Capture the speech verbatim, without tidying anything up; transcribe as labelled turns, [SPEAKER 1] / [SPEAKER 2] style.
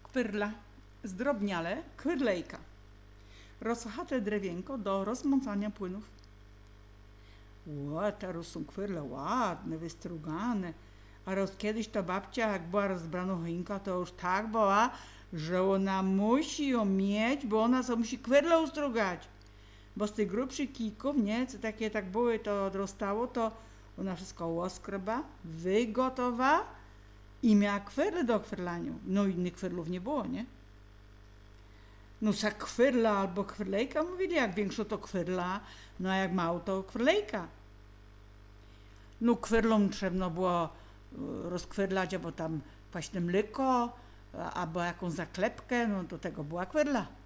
[SPEAKER 1] Kwyrla, zdrobniale, kwyrlejka. Rozsachate drewienko do rozmącania płynów. Ło, teraz są kwyrle ładne, wystrugane. A roz kiedyś to babcia, jak była rozbrana choinka, to już tak była, że ona musi ją mieć, bo ona sobie musi kwyrle ustrugać. Bo z tych grubszych kijków, nie, co takie tak były, to odrostało, to ona wszystko łoskrba, wygotowa i miała kwyrle do kwyrlania. No innych kwyrlów nie było, nie? No za kwyrla albo kwyrlejka mówili, jak większo to kwyrla, no a jak mało to kwyrlejka. No kwyrlom trzeba było rozkwyrlać, albo tam kwaśne mleko, albo jakąś zaklepkę, no do tego była kwyrla.